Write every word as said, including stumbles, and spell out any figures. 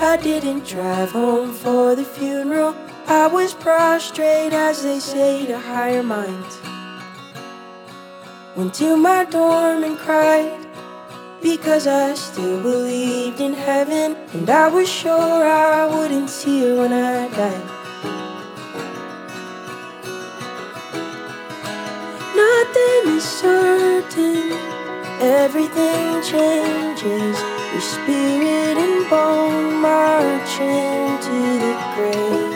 I didn't drive home for the funeral. I was prostrate, as they say, to higher minds. Went to my dorm and cried, because I still believed in heaven, and I was sure I wouldn't see her when I died. Nothing is certain, everything changes. Your spirit and bone marching to the grave.